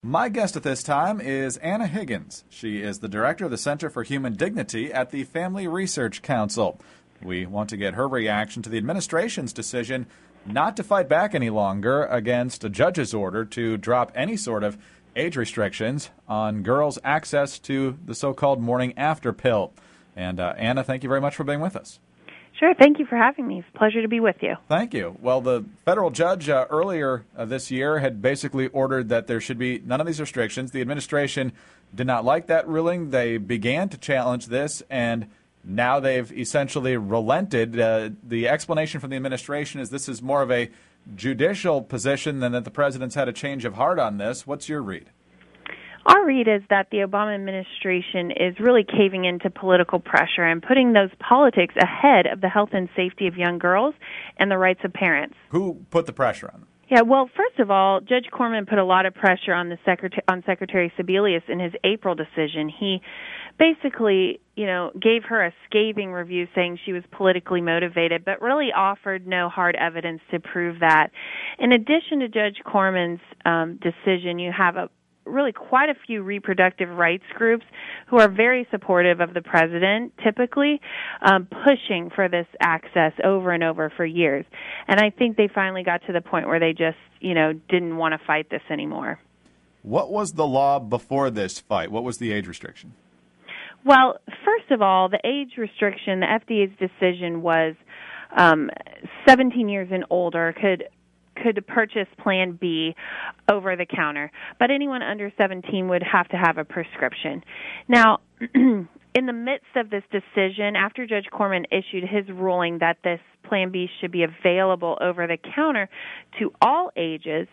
My guest at this time is Anna Higgins. She is the director of the Center for Human Dignity at the Family Research Council. We want to get her reaction to the administration's decision not to fight back any longer against a judge's order to drop any sort of age restrictions on girls' access to the so-called morning after pill. And Anna, thank you very much for being with us. Sure. Thank you for having me. It's a pleasure to be with you. Thank you. Well, the federal judge earlier this year had basically ordered that there should be none of these restrictions. The administration did not like that ruling. They began to challenge this, and now they've essentially relented. The explanation from the administration is this is more of a judicial position than that the president's had a change of heart on this. What's your read? Our read is that the Obama administration is really caving into political pressure and putting those politics ahead of the health and safety of young girls and the rights of parents. Who put the pressure on them? Yeah, well, first of all, Judge Corman put a lot of pressure on Secretary Sebelius in his April decision. He basically, gave her a scathing review saying she was politically motivated, but really offered no hard evidence to prove that. In addition to Judge Corman's decision, you have really quite a few reproductive rights groups who are very supportive of the president, typically pushing for this access over and over for years. And I think they finally got to the point where they just, didn't want to fight this anymore. What was the law before this fight? What was the age restriction? Well, first of all, the age restriction, the FDA's decision was 17 years and older could purchase Plan B over the counter, but anyone under 17 would have to have a prescription. Now, in the midst of this decision, after Judge Corman issued his ruling that this Plan B should be available over the counter to all ages,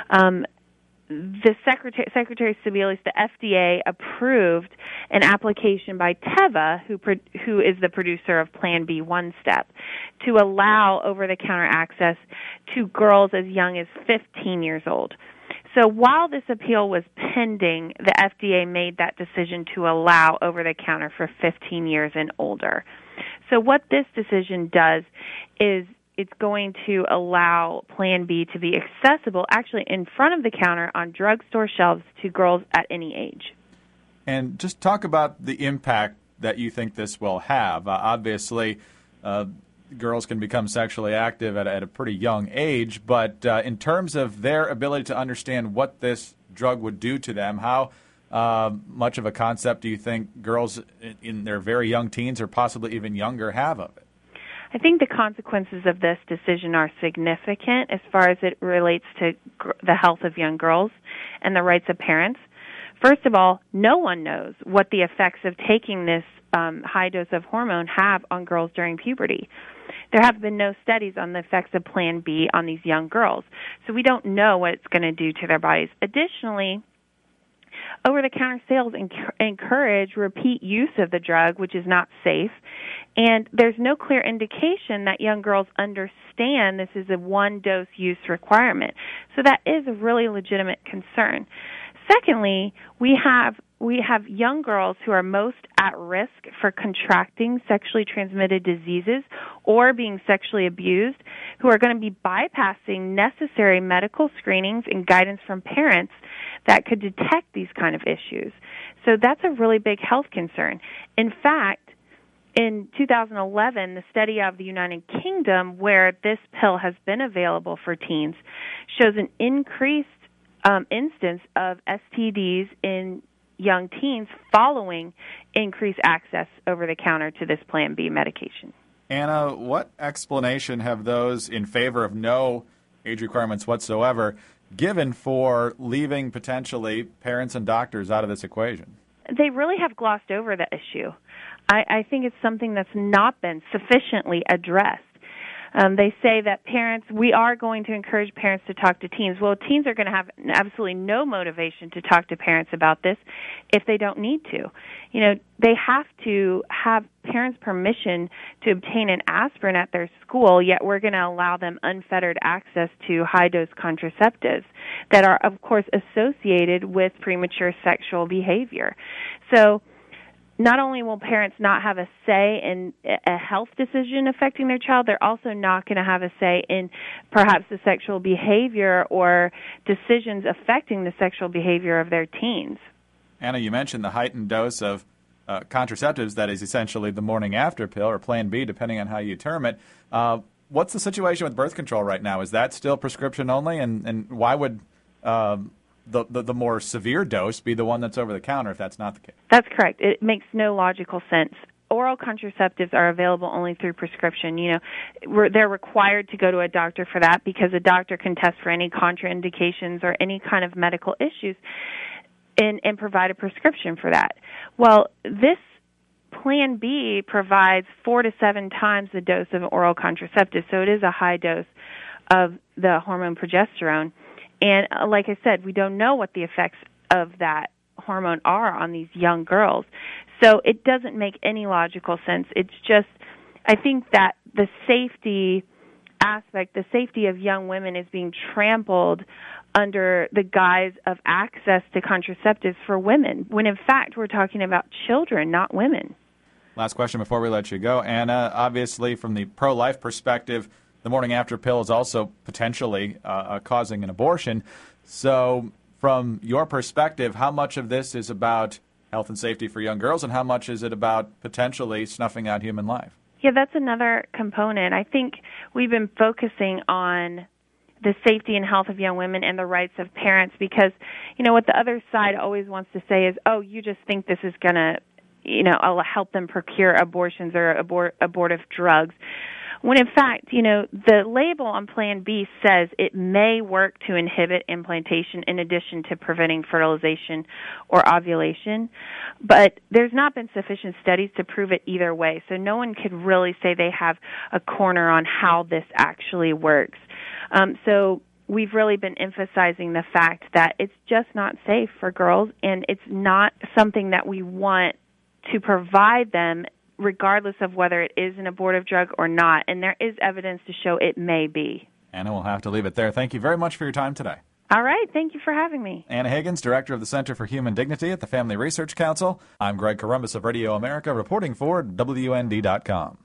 the Secretary Sebelius, the FDA, approved an application by Teva, who is the producer of Plan B One Step, to allow over-the-counter access to girls as young as 15 years old. So while this appeal was pending, the FDA made that decision to allow over-the-counter for 15 years and older. So what this decision does is it's going to allow Plan B to be accessible actually in front of the counter on drugstore shelves to girls at any age. And just talk about the impact that you think this will have. Obviously, girls can become sexually active at a pretty young age, but in terms of their ability to understand what this drug would do to them, how much of a concept do you think girls in their very young teens or possibly even younger have of it? I think the consequences of this decision are significant as far as it relates to the health of young girls and the rights of parents. First of all, no one knows what the effects of taking this high dose of hormone have on girls during puberty. There have been no studies on the effects of Plan B on these young girls, so we don't know what it's going to do to their bodies. Additionally, over-the-counter sales encourage repeat use of the drug, which is not safe, and there's no clear indication that young girls understand this is a one-dose use requirement. So that is a really legitimate concern. Secondly, we have young girls who are most at risk for contracting sexually transmitted diseases or being sexually abused, who are going to be bypassing necessary medical screenings and guidance from parents that could detect these kind of issues. So that's a really big health concern. In fact, in 2011, the study of the United Kingdom, where this pill has been available for teens, shows an increased instance of STDs in young teens following increased access over the counter to this Plan B medication. Anna, what explanation have those in favor of no age requirements whatsoever given for leaving potentially parents and doctors out of this equation? They really have glossed over the issue. I think it's something that's not been sufficiently addressed. They say that we are going to encourage parents to talk to teens. Well, teens are going to have absolutely no motivation to talk to parents about this if they don't need to. They have to have parents' permission to obtain an aspirin at their school, yet we're going to allow them unfettered access to high-dose contraceptives that are, of course, associated with premature sexual behavior. So not only will parents not have a say in a health decision affecting their child, they're also not going to have a say in perhaps the sexual behavior or decisions affecting the sexual behavior of their teens. Anna, you mentioned the heightened dose of contraceptives that is essentially the morning after pill, or Plan B, depending on how you term it. What's the situation with birth control right now? Is that still prescription only? And why would the more severe dose be the one that's over the counter if that's not the case? That's correct. It makes no logical sense. Oral contraceptives are available only through prescription. They're required to go to a doctor for that because a doctor can test for any contraindications or any kind of medical issues and provide a prescription for that. Well, this Plan B provides 4 to 7 times the dose of an oral contraceptive, so it is a high dose of the hormone progesterone. And like I said, we don't know what the effects of that hormone are on these young girls. So it doesn't make any logical sense. It's just, I think that the safety aspect, the safety of young women is being trampled under the guise of access to contraceptives for women, when in fact we're talking about children, not women. Last question before we let you go. Anna, obviously from the pro-life perspective, the morning after pill is also potentially causing an abortion. So from your perspective, how much of this is about health and safety for young girls, and how much is it about potentially snuffing out human life? Yeah, that's another component. I think we've been focusing on the safety and health of young women and the rights of parents because, what the other side always wants to say is, oh, you just think this is going to, help them procure abortions or abortive drugs. When in fact, the label on Plan B says it may work to inhibit implantation in addition to preventing fertilization or ovulation, but there's not been sufficient studies to prove it either way, so no one could really say they have a corner on how this actually works. So we've really been emphasizing the fact that it's just not safe for girls, and it's not something that we want to provide them regardless of whether it is an abortive drug or not, and there is evidence to show it may be. Anna, we'll have to leave it there. Thank you very much for your time today. All right. Thank you for having me. Anna Higgins, Director of the Center for Human Dignity at the Family Research Council. I'm Greg Columbus of Radio America, reporting for WND.com.